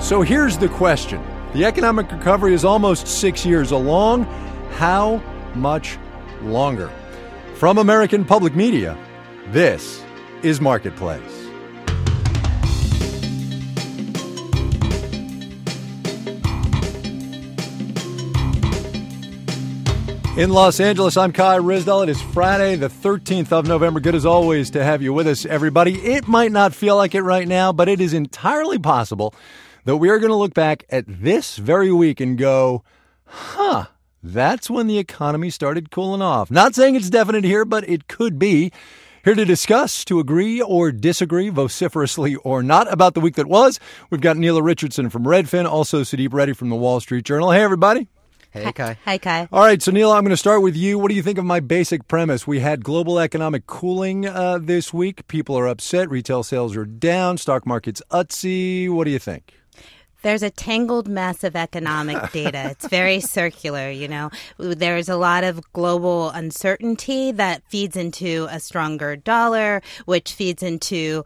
So here's the question. The economic recovery is almost 6 years along. How much longer? From American Public Media, this is Marketplace. In Los Angeles, I'm Kai Ryssdal. It is Friday, the 13th of November. Good as always to have you with us, everybody. It might not feel like it right now, but it is entirely possible that we are going to look back at this very week and go, that's when the economy started cooling off. Not saying it's definite here, but it could be. Here to discuss, to agree or disagree, vociferously or not, about the week that was, we've got Neela Richardson from Redfin, also Sudeep Reddy from the Wall Street Journal. Hey, everybody. Hey, Kai. Hi, Kai. All right, so Neela, I'm going to start with you. What do you think of my basic premise? We had global economic cooling this week. People are upset. Retail sales are down. Stock market's utsy. What do you think? There's a tangled mess of economic data. It's very circular, you know. There's a lot of global uncertainty that feeds into a stronger dollar, which feeds into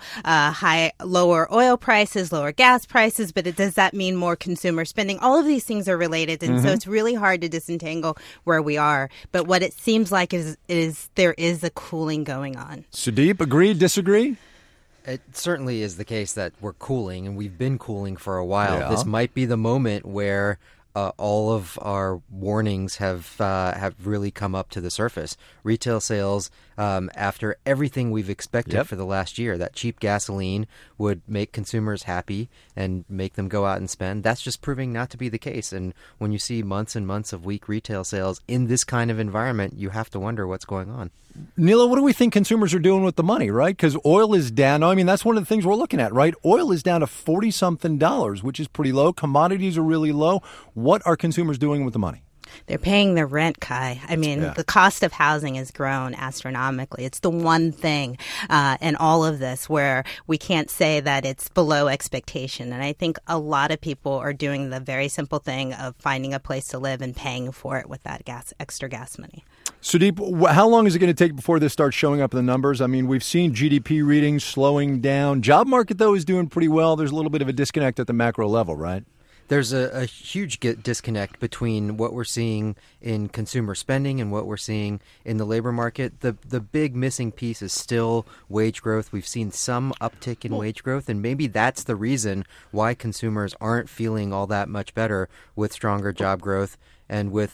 lower oil prices, lower gas prices. But does that mean more consumer spending? All of these things are related. And so it's really hard to disentangle where we are. But what it seems like is there is a cooling going on. Sudeep, agree, disagree? It certainly is the case that we're cooling, and we've been cooling for a while. Yeah. This might be the moment where all of our warnings have really come up to the surface. Retail sales, after everything we've expected for the last year, that cheap gasoline would make consumers happy and make them go out and spend. That's just proving not to be the case. And when you see months and months of weak retail sales in this kind of environment, you have to wonder what's going on. Neela, what do we think consumers are doing with the money, right? Because oil is down. I mean, that's one of the things we're looking at, right? Oil is down to $40-something, which is pretty low. Commodities are really low. What are consumers doing with the money? They're paying their rent, Kai. I mean, the cost of housing has grown astronomically. It's the one thing in all of this where we can't say that it's below expectation. And I think a lot of people are doing the very simple thing of finding a place to live and paying for it with that extra gas money. Sudeep, how long is it going to take before this starts showing up in the numbers? I mean, we've seen GDP readings slowing down. Job market, though, is doing pretty well. There's a little bit of a disconnect at the macro level, right? There's a huge disconnect between what we're seeing in consumer spending and what we're seeing in the labor market. The big missing piece is still wage growth. We've seen some uptick in wage growth, and maybe that's the reason why consumers aren't feeling all that much better with stronger job growth and with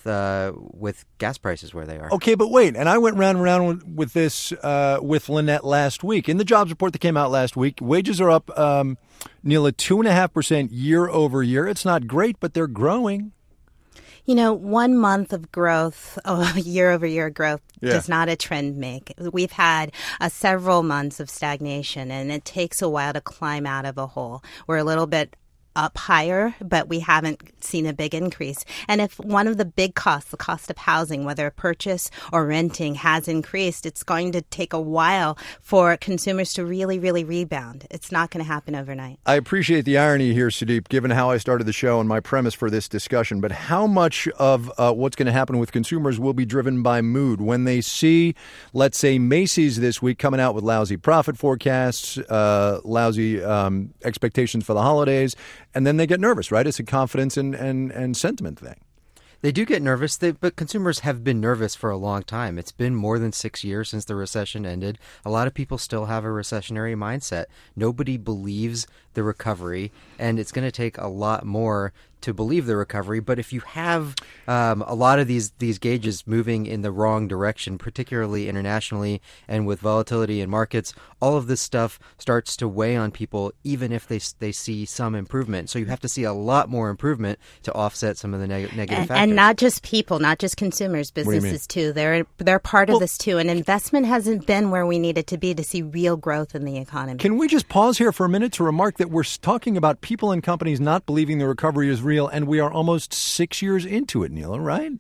gas prices where they are. Okay, but wait. And I went round and round with this with Lynette last week. In the jobs report that came out last week, wages are up, Neela, 2.5% year over year. It's not great, but they're growing. You know, 1 month of growth, year-over-year growth, does not a trend make. We've had several months of stagnation, and it takes a while to climb out of a hole. We're a little bit up higher, but we haven't seen a big increase. And if one of the big costs, the cost of housing, whether purchase or renting, has increased, it's going to take a while for consumers to really, really rebound. It's not going to happen overnight. I appreciate the irony here, Sudeep, given how I started the show and my premise for this discussion. But how much of what's going to happen with consumers will be driven by mood when they see, let's say, Macy's this week coming out with lousy profit forecasts, lousy expectations for the holidays, and then they get nervous, right? It's a confidence and sentiment thing. They do get nervous, but consumers have been nervous for a long time. It's been more than 6 years since the recession ended. A lot of people still have a recessionary mindset. Nobody believes the recovery, and it's going to take a lot more to believe the recovery. But if you have a lot of these gauges moving in the wrong direction, particularly internationally and with volatility in markets, all of this stuff starts to weigh on people, even if they see some improvement. So you have to see a lot more improvement to offset some of the negative factors. And not just people, not just consumers, businesses too. They're part of this too. And investment hasn't been where we need it to be to see real growth in the economy. Can we just pause here for a minute to remark that we're talking about people and companies not believing the recovery is real, and we are almost 6 years into it, Neela, right?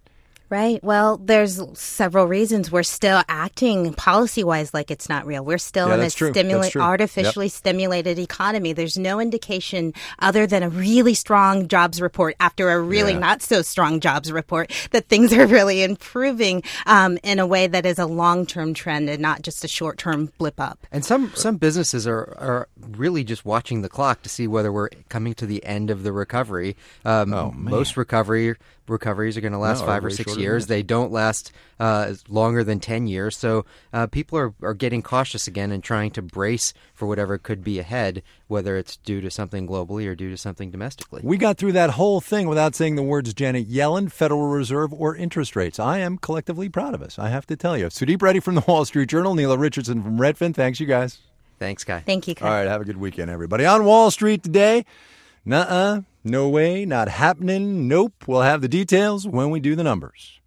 Right. Well, there's several reasons. We're still acting policy-wise like it's not real. We're still in a artificially stimulated economy. There's no indication other than a really strong jobs report after a really not so strong jobs report that things are really improving in a way that is a long-term trend and not just a short-term blip up. And some businesses are really just watching the clock to see whether we're coming to the end of the recovery. Most recoveries are going to last 5 or 6 years. They don't last longer than 10 years. So people are getting cautious again and trying to brace for whatever could be ahead, whether it's due to something globally or due to something domestically. We got through that whole thing without saying the words Janet Yellen, Federal Reserve, or interest rates. I am collectively proud of us, I have to tell you. Sudeep Reddy from the Wall Street Journal, Neela Richardson from Redfin. Thanks, you guys. Thanks, Kai. Thank you, Kai. All right, have a good weekend, everybody. On Wall Street today, nuh-uh. No way, not happening, nope. We'll have the details when we do the numbers.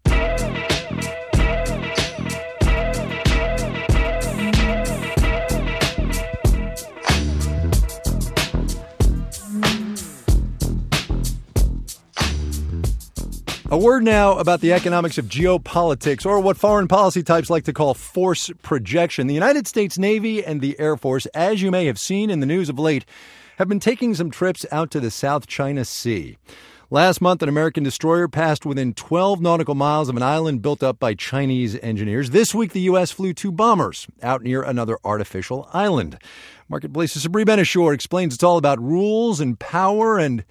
A word now about the economics of geopolitics, or what foreign policy types like to call force projection. The United States Navy and the Air Force, as you may have seen in the news of late, have been taking some trips out to the South China Sea. Last month, an American destroyer passed within 12 nautical miles of an island built up by Chinese engineers. This week, the U.S. flew 2 bombers out near another artificial island. Marketplace's Sabri Ben-Achour explains it's all about rules and power and,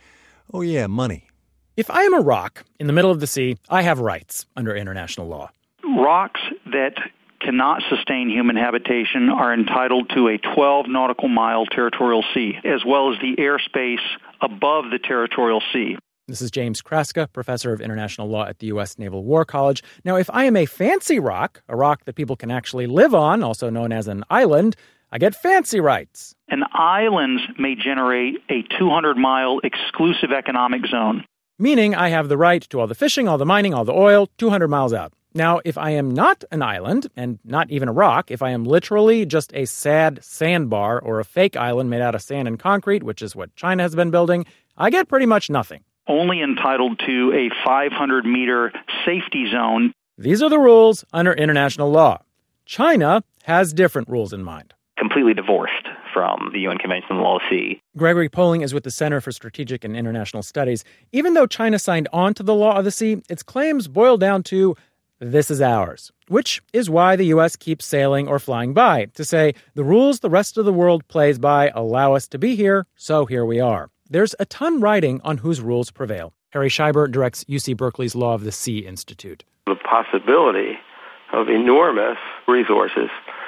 money. If I am a rock in the middle of the sea, I have rights under international law. Rocks that cannot sustain human habitation are entitled to a 12 nautical mile territorial sea, as well as the airspace above the territorial sea. This is James Kraska, professor of international law at the U.S. Naval War College. Now, if I am a fancy rock, a rock that people can actually live on, also known as an island, I get fancy rights. An island may generate a 200-mile exclusive economic zone. Meaning I have the right to all the fishing, all the mining, all the oil, 200 miles out. Now, if I am not an island, and not even a rock, if I am literally just a sad sandbar or a fake island made out of sand and concrete, which is what China has been building, I get pretty much nothing. Only entitled to a 500-meter safety zone. These are the rules under international law. China has different rules in mind. Completely divorced from the UN Convention on the Law of the Sea. Gregory Poling is with the Center for Strategic and International Studies. Even though China signed on to the Law of the Sea, its claims boil down to, this is ours, which is why the U.S. keeps sailing or flying by, to say the rules the rest of the world plays by allow us to be here, so here we are. There's a ton riding on whose rules prevail. Harry Scheiber directs UC Berkeley's Law of the Sea Institute. The possibility of enormous resources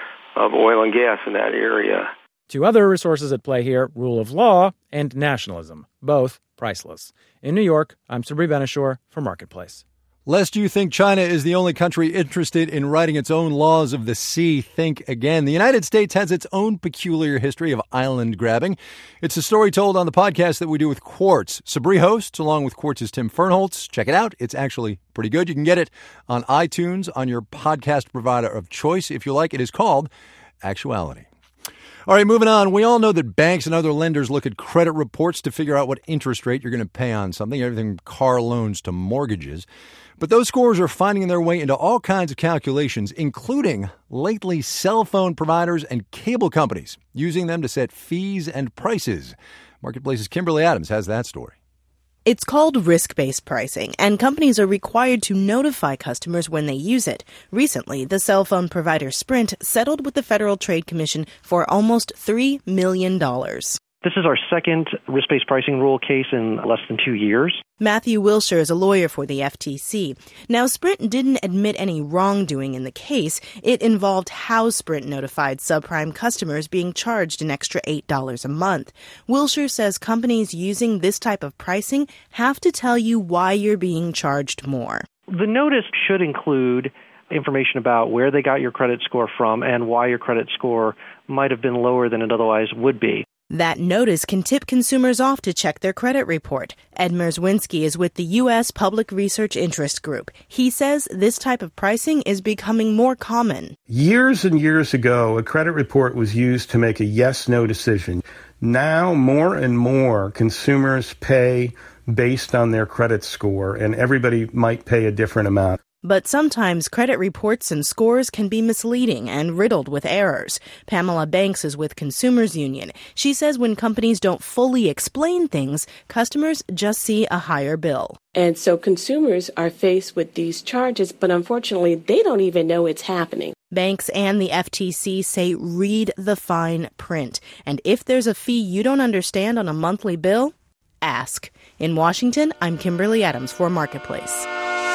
of oil and gas in that area. 2 other resources at play here, rule of law and nationalism, both priceless. In New York, I'm Sabri Ben-Achour for Marketplace. Lest you think China is the only country interested in writing its own laws of the sea, think again. The United States has its own peculiar history of island grabbing. It's a story told on the podcast that we do with Quartz. Sabri hosts, along with Quartz's Tim Fernholz. Check it out. It's actually pretty good. You can get it on iTunes, on your podcast provider of choice. If you like, it is called Actuality. All right, moving on. We all know that banks and other lenders look at credit reports to figure out what interest rate you're going to pay on something, everything from car loans to mortgages. But those scores are finding their way into all kinds of calculations, including lately cell phone providers and cable companies, using them to set fees and prices. Marketplace's Kimberly Adams has that story. It's called risk-based pricing, and companies are required to notify customers when they use it. Recently, the cell phone provider Sprint settled with the Federal Trade Commission for almost $3 million. This is our second risk-based pricing rule case in less than 2 years. Matthew Wilshire is a lawyer for the FTC. Now, Sprint didn't admit any wrongdoing in the case. It involved how Sprint notified subprime customers being charged an extra $8 a month. Wilshire says companies using this type of pricing have to tell you why you're being charged more. The notice should include information about where they got your credit score from and why your credit score might have been lower than it otherwise would be. That notice can tip consumers off to check their credit report. Ed Merzwinski is with the U.S. Public Research Interest Group. He says this type of pricing is becoming more common. Years and years ago, a credit report was used to make a yes-no decision. Now, more and more consumers pay based on their credit score, and everybody might pay a different amount. But sometimes credit reports and scores can be misleading and riddled with errors. Pamela Banks is with Consumers Union. She says when companies don't fully explain things, customers just see a higher bill. And so consumers are faced with these charges, but unfortunately, they don't even know it's happening. Banks and the FTC say read the fine print. And if there's a fee you don't understand on a monthly bill, ask. In Washington, I'm Kimberly Adams for Marketplace.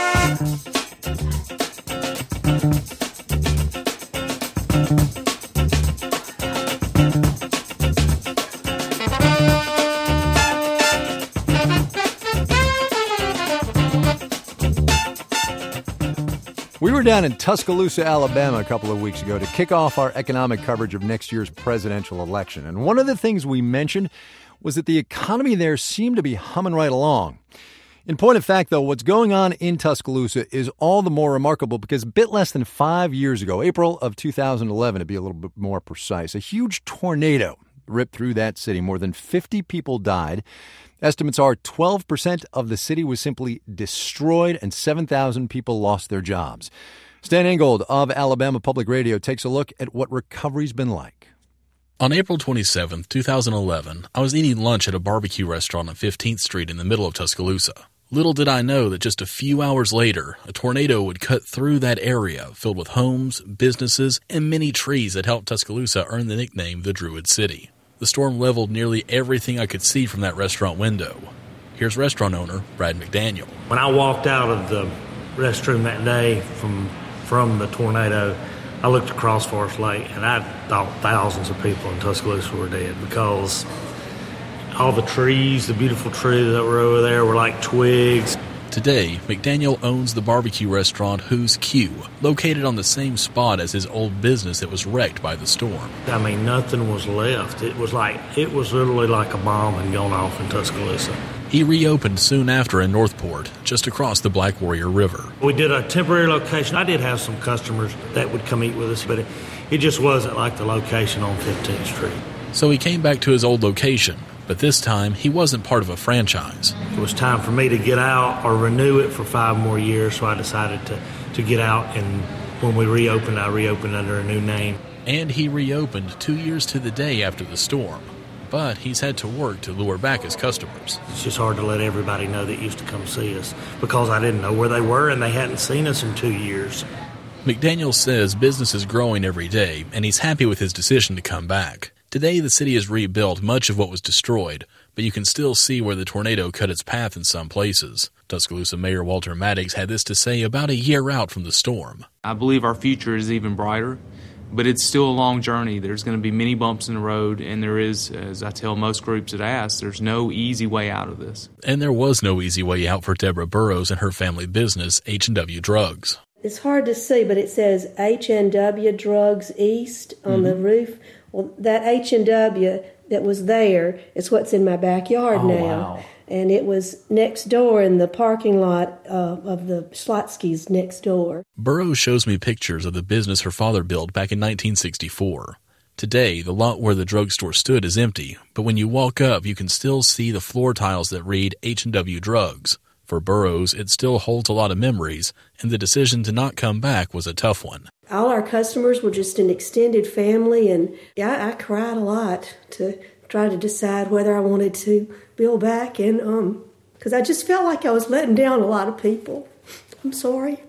We were down in Tuscaloosa, Alabama a couple of weeks ago to kick off our economic coverage of next year's presidential election. And one of the things we mentioned was that the economy there seemed to be humming right along. In point of fact, though, what's going on in Tuscaloosa is all the more remarkable because a bit less than 5 years ago, April of 2011, to be a little bit more precise, a huge tornado ripped through that city. More than 50 people died. Estimates are 12% of the city was simply destroyed and 7,000 people lost their jobs. Stan Ingold of Alabama Public Radio takes a look at what recovery's been like. On April 27, 2011, I was eating lunch at a barbecue restaurant on 15th Street in the middle of Tuscaloosa. Little did I know that just a few hours later, a tornado would cut through that area filled with homes, businesses, and many trees that helped Tuscaloosa earn the nickname the Druid City. The storm leveled nearly everything I could see from that restaurant window. Here's restaurant owner Brad McDaniel. When I walked out of the restroom that day from the tornado, I looked across Forest Lake, and I thought thousands of people in Tuscaloosa were dead because all the trees, the beautiful trees that were over there were like twigs. Today, McDaniel owns the barbecue restaurant Who's Q, located on the same spot as his old business that was wrecked by the storm. I mean, nothing was left. It was literally like a bomb had gone off in Tuscaloosa. He reopened soon after in Northport, just across the Black Warrior River. We did a temporary location. I did have some customers that would come eat with us, but it just wasn't like the location on 15th Street. So he came back to his old location, but this time he wasn't part of a franchise. It was time for me to get out or renew it for 5 more years, so I decided to get out, and when we reopened, I reopened under a new name. And he reopened 2 years to the day after the storm. But he's had to work to lure back his customers. It's just hard to let everybody know that used to come see us because I didn't know where they were and they hadn't seen us in 2 years. McDaniel says business is growing every day, and he's happy with his decision to come back. Today, the city has rebuilt much of what was destroyed, but you can still see where the tornado cut its path in some places. Tuscaloosa Mayor Walter Maddox had this to say about a year out from the storm. I believe our future is even brighter, but it's still a long journey. There's going to be many bumps in the road, and there is, as I tell most groups that ask, there's no easy way out of this. And there was no easy way out for Deborah Burrows and her family business, H&W Drugs. It's hard to see, but it says H&W Drugs East on the roof. Well, that H&W that was there is what's in my backyard now. Wow. And it was next door in the parking lot of the Schlotzsky's next door. Burrows shows me pictures of the business her father built back in 1964. Today, the lot where the drugstore stood is empty, but when you walk up, you can still see the floor tiles that read H&W Drugs. For Burrows, it still holds a lot of memories, and the decision to not come back was a tough one. All our customers were just an extended family, and I cried a lot to try to decide whether I wanted to build back, and because I just felt like I was letting down a lot of people. I'm sorry.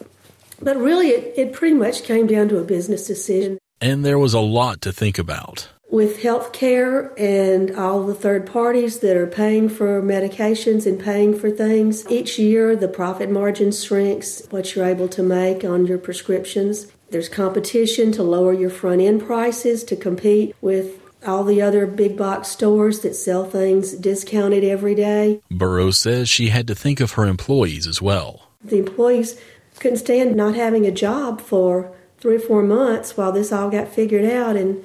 But really, it pretty much came down to a business decision. And there was a lot to think about. With health care and all the third parties that are paying for medications and paying for things, each year the profit margin shrinks, what you're able to make on your prescriptions. There's competition to lower your front-end prices to compete with all the other big box stores that sell things discounted every day. Burrows says she had to think of her employees as well. The employees couldn't stand not having a job for 3 or 4 months while this all got figured out, and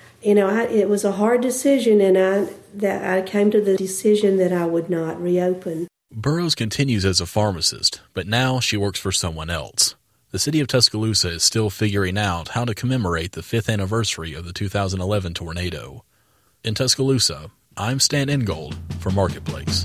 it was a hard decision, and I came to the decision that I would not reopen. Burrows continues as a pharmacist, but now she works for someone else. The city of Tuscaloosa is still figuring out how to commemorate the 5th anniversary of the 2011 tornado. In Tuscaloosa, I'm Stan Ingold for Marketplace.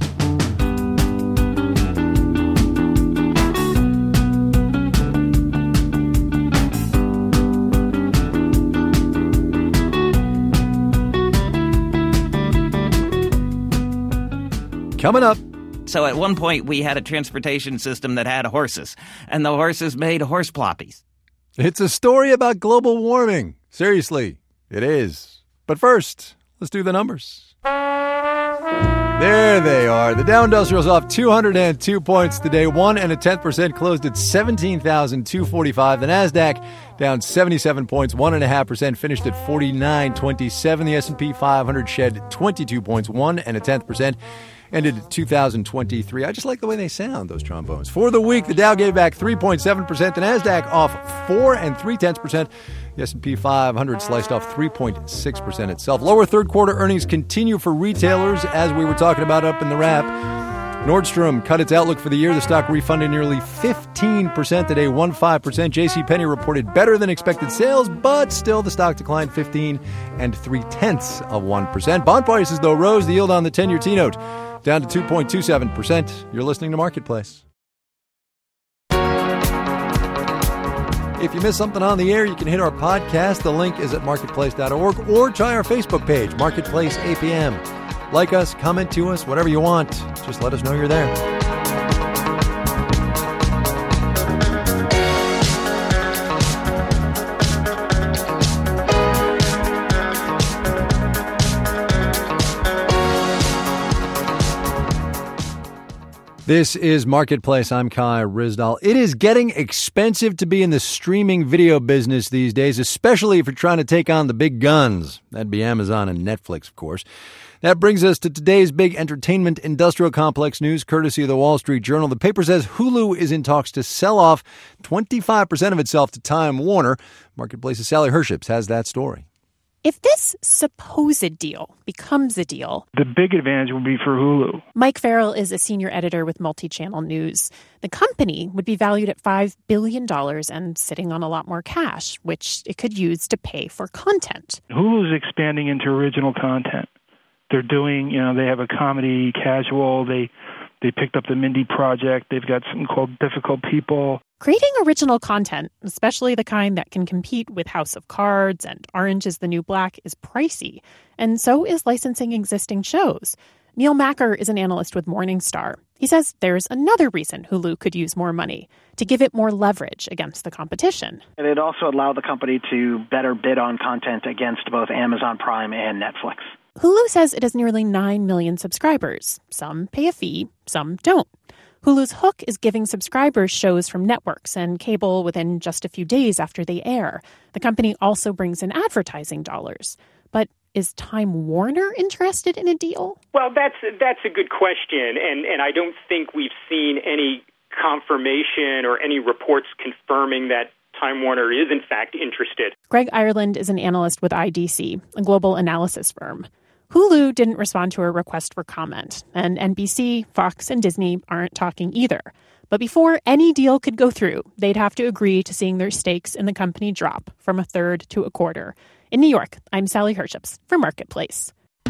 Coming up. So at one point, we had a transportation system that had horses, and the horses made horse ploppies. It's a story about global warming. Seriously, it is. But first, let's do the numbers. There they are. The Dow Industrial's off 202 points today. 1.1% closed at 17,245. The Nasdaq down 77 points, 1.5%, finished at 4927. The S&P 500 shed 22 points, 1.1%. Ended at 2023. I just like the way they sound, those trombones. For the week, the Dow gave back 3.7%. The Nasdaq off 4.3%. The S&P 500 sliced off 3.6% itself. Lower third quarter earnings continue for retailers, as we were talking about up in the wrap. Nordstrom cut its outlook for the year. The stock refunded nearly 15% today, 1.5%. JCPenney reported better than expected sales, but still the stock declined 15.3%. Bond prices, though, rose. The yield on the 10-year T-note down to 2.27%. You're listening to Marketplace. If you missed something on the air, you can hit our podcast. The link is at marketplace.org, or try our Facebook page, Marketplace APM. Like us, comment to us, whatever you want. Just let us know you're there. This is Marketplace. I'm Kai Ryssdal. It is getting expensive to be in the streaming video business these days, especially if you're trying to take on the big guns. That'd be Amazon and Netflix, of course. That brings us to today's big entertainment industrial complex news, courtesy of the Wall Street Journal. The paper says Hulu is in talks to sell off 25% of itself to Time Warner. Marketplace's Sally Herships has that story. If this supposed deal becomes a deal, the big advantage would be for Hulu. Mike Farrell is a senior editor with Multi-Channel News. The company would be valued at $5 billion and sitting on a lot more cash, which it could use to pay for content. Hulu's expanding into original content. They're doing, they have a comedy casual. They picked up the Mindy Project. They've got something called Difficult People. Creating original content, especially the kind that can compete with House of Cards and Orange is the New Black, is pricey. And so is licensing existing shows. Neil Macker is an analyst with Morningstar. He says there's another reason Hulu could use more money, to give it more leverage against the competition. And it also allowed the company to better bid on content against both Amazon Prime and Netflix. Hulu says it has nearly 9 million subscribers. Some pay a fee, some don't. Hulu's hook is giving subscribers shows from networks and cable within just a few days after they air. The company also brings in advertising dollars. But is Time Warner interested in a deal? Well, that's a good question, and I don't think we've seen any confirmation or any reports confirming that Time Warner is in fact interested. Greg Ireland is an analyst with IDC, a global analysis firm. Hulu didn't respond to a request for comment, and NBC, Fox, and Disney aren't talking either. But before any deal could go through, they'd have to agree to seeing their stakes in the company drop from a third to a quarter. In New York, I'm Sally Herships for Marketplace.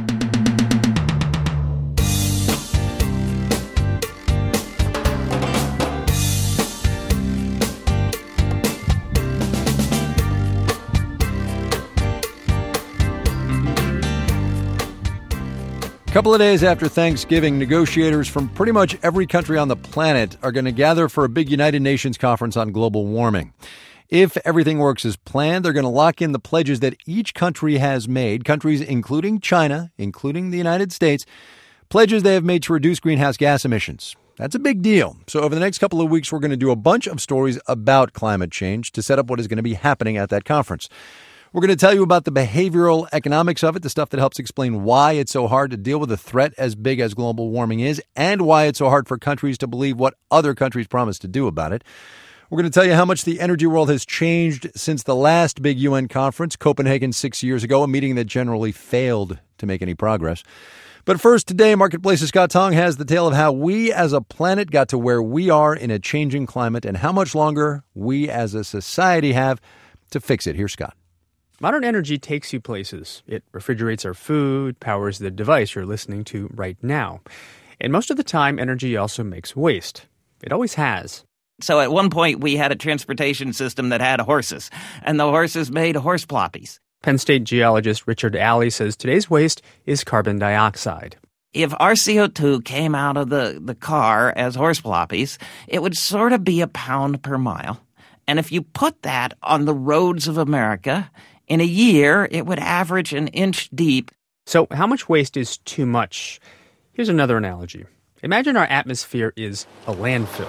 A couple of days after Thanksgiving, negotiators from pretty much every country on the planet are going to gather for a big United Nations conference on global warming. If everything works as planned, they're going to lock in the pledges that each country has made, countries including China, including the United States, pledges they have made to reduce greenhouse gas emissions. That's a big deal. So over the next couple of weeks, we're going to do a bunch of stories about climate change to set up what is going to be happening at that conference. We're going to tell you about the behavioral economics of it, the stuff that helps explain why it's so hard to deal with a threat as big as global warming is, and why it's so hard for countries to believe what other countries promise to do about it. We're going to tell you how much the energy world has changed since the last big UN conference, Copenhagen 6 years ago, a meeting that generally failed to make any progress. But first, today, Marketplace's Scott Tong has the tale of how we as a planet got to where we are in a changing climate and how much longer we as a society have to fix it. Here's Scott. Modern energy takes you places. It refrigerates our food, powers the device you're listening to right now. And most of the time, energy also makes waste. It always has. So at one point, we had a transportation system that had horses, and the horses made horse ploppies. Penn State geologist Richard Alley says today's waste is carbon dioxide. If our CO2 came out of the car as horse ploppies, it would sort of be a pound per mile. And if you put that on the roads of America, in a year, it would average an inch deep. So how much waste is too much? Here's another analogy. Imagine our atmosphere is a landfill.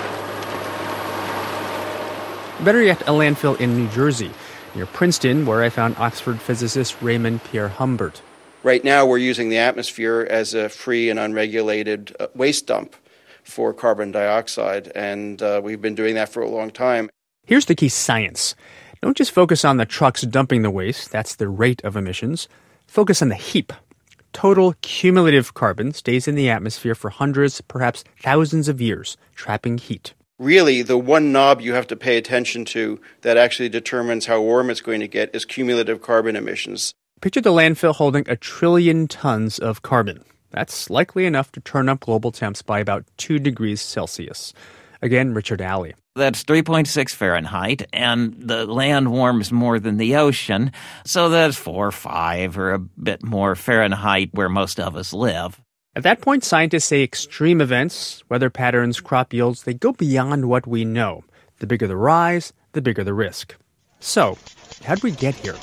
Better yet, a landfill in New Jersey, near Princeton, where I found Oxford physicist Raymond Pierre Humbert. Right now, we're using the atmosphere as a free and unregulated waste dump for carbon dioxide, and we've been doing that for a long time. Here's the key science. Don't just focus on the trucks dumping the waste, that's the rate of emissions. Focus on the heap. Total cumulative carbon stays in the atmosphere for hundreds, perhaps thousands of years, trapping heat. Really, the one knob you have to pay attention to that actually determines how warm it's going to get is cumulative carbon emissions. Picture the landfill holding 1 trillion tons of carbon. That's likely enough to turn up global temps by about 2 degrees Celsius. Again, Richard Alley. That's 3.6 Fahrenheit, and the land warms more than the ocean, so that's 4 or 5 or a bit more Fahrenheit where most of us live. At that point, scientists say extreme events, weather patterns, crop yields, they go beyond what we know. The bigger the rise, the bigger the risk. So, how'd we get here?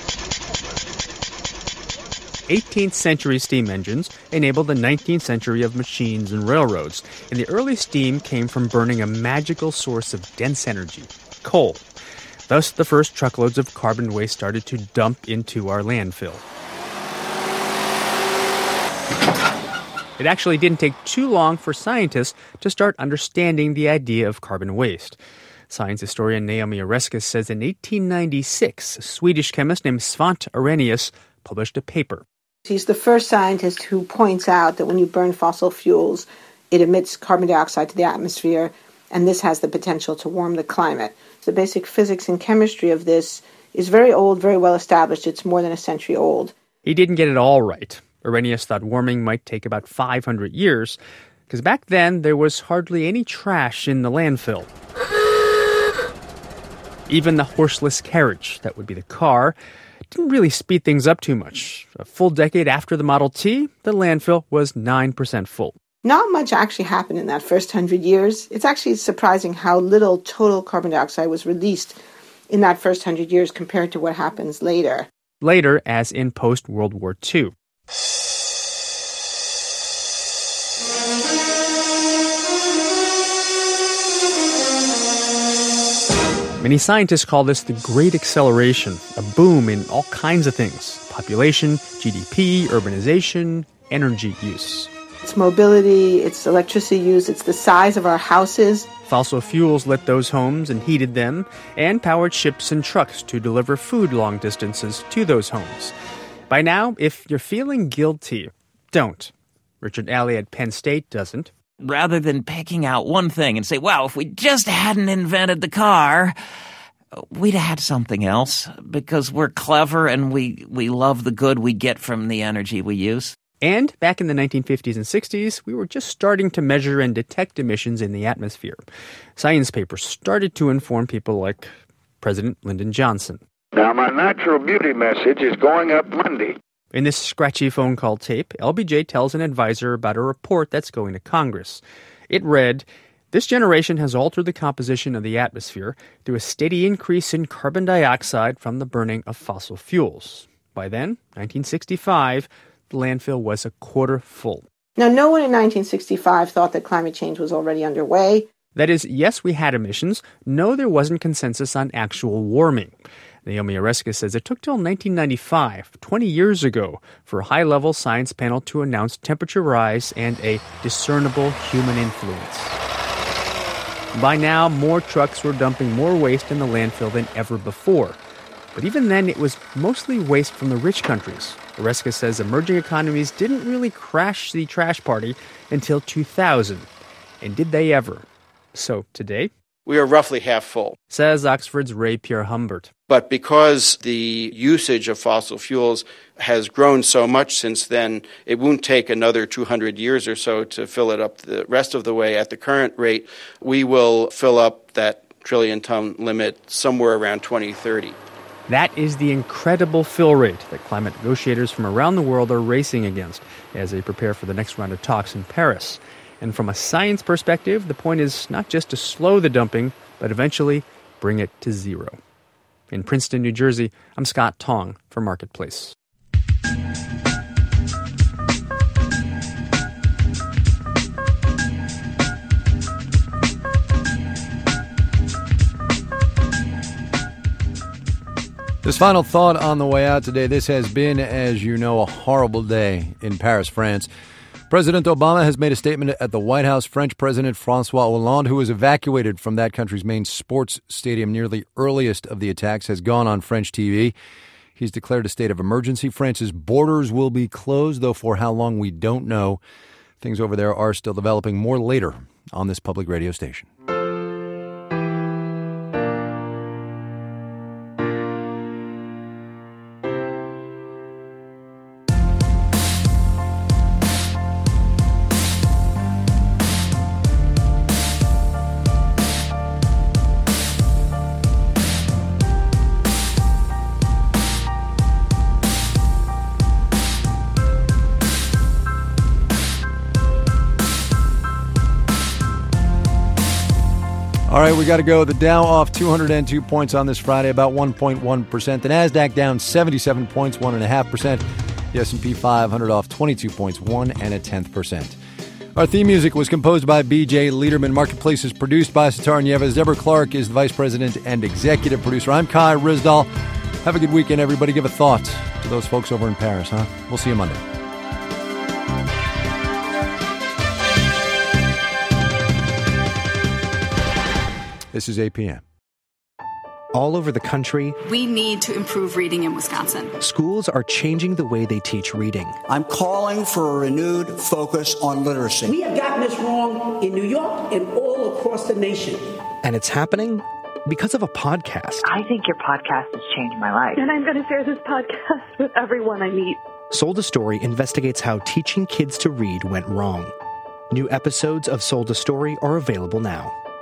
18th century steam engines enabled the 19th century of machines and railroads, and the early steam came from burning a magical source of dense energy, coal. Thus, the first truckloads of carbon waste started to dump into our landfill. It actually didn't take too long for scientists to start understanding the idea of carbon waste. Science historian Naomi Oreskes says in 1896, a Swedish chemist named Svante Arrhenius published a paper. He's the first scientist who points out that when you burn fossil fuels, it emits carbon dioxide to the atmosphere, and this has the potential to warm the climate. The basic physics and chemistry of this is very old, very well established. It's more than a century old. He didn't get it all right. Arrhenius thought warming might take about 500 years, because back then there was hardly any trash in the landfill. Even the horseless carriage, that would be the car, didn't really speed things up too much. A full decade after the Model T, the landfill was 9% full. Not much actually happened in that first 100 years. It's actually surprising how little total carbon dioxide was released in that first 100 years compared to what happens later. Later, as in post-World War II. Many scientists call this the Great Acceleration, a boom in all kinds of things: population, GDP, urbanization, energy use. It's mobility, it's electricity use, it's the size of our houses. Fossil fuels lit those homes and heated them, and powered ships and trucks to deliver food long distances to those homes. By now, if you're feeling guilty, don't. Richard Alley at Penn State doesn't. Rather than picking out one thing and say, well, if we just hadn't invented the car, we'd have had something else, because we're clever and we love the good we get from the energy we use. And back in the 1950s and 60s, we were just starting to measure and detect emissions in the atmosphere. Science papers started to inform people like President Lyndon Johnson. Now, my natural beauty message is going up Monday. In this scratchy phone call tape, LBJ tells an advisor about a report that's going to Congress. It read, "This generation has altered the composition of the atmosphere through a steady increase in carbon dioxide from the burning of fossil fuels." By then, 1965, the landfill was a quarter full. Now, no one in 1965 thought that climate change was already underway. That is, yes, we had emissions. No, there wasn't consensus on actual warming. Naomi Oreskes says it took till 1995, 20 years ago, for a high-level science panel to announce temperature rise and a discernible human influence. By now, more trucks were dumping more waste in the landfill than ever before. But even then, it was mostly waste from the rich countries. Oreskes says emerging economies didn't really crash the trash party until 2000. And did they ever? So today? We are roughly half full, says Oxford's Ray Pierre Humbert. But because the usage of fossil fuels has grown so much since then, it won't take another 200 years or so to fill it up the rest of the way. At the current rate, we will fill up that trillion-ton limit somewhere around 2030. That is the incredible fill rate that climate negotiators from around the world are racing against as they prepare for the next round of talks in Paris. And from a science perspective, the point is not just to slow the dumping, but eventually bring it to zero. In Princeton, New Jersey, I'm Scott Tong for Marketplace. This final thought on the way out today. This has been, as you know, a horrible day in Paris, France. President Obama has made a statement at the White House. French President Francois Hollande, who was evacuated from that country's main sports stadium near the earliest of the attacks, has gone on French TV. He's declared a state of emergency. France's borders will be closed, though for how long we don't know. Things over there are still developing. More later on this public radio station. All right, we got to go. The Dow off 202 points on this Friday, about 1.1%. The Nasdaq down 77 points, 1.5%. The S&P 500 off 22 points, 1.1%. Our theme music was composed by B.J. Liederman. Marketplace is produced by Sitar Nieves. Deborah Clark is the vice president and executive producer. I'm Kai Ryssdal. Have a good weekend, everybody. Give a thought to those folks over in Paris, huh? We'll see you Monday. This is APM. All over the country, we need to improve reading in Wisconsin. Schools are changing the way they teach reading. I'm calling for a renewed focus on literacy. We have gotten this wrong in New York and all across the nation. And it's happening because of a podcast. I think your podcast has changed my life. And I'm going to share this podcast with everyone I meet. Sold a Story investigates how teaching kids to read went wrong. New episodes of Sold a Story are available now.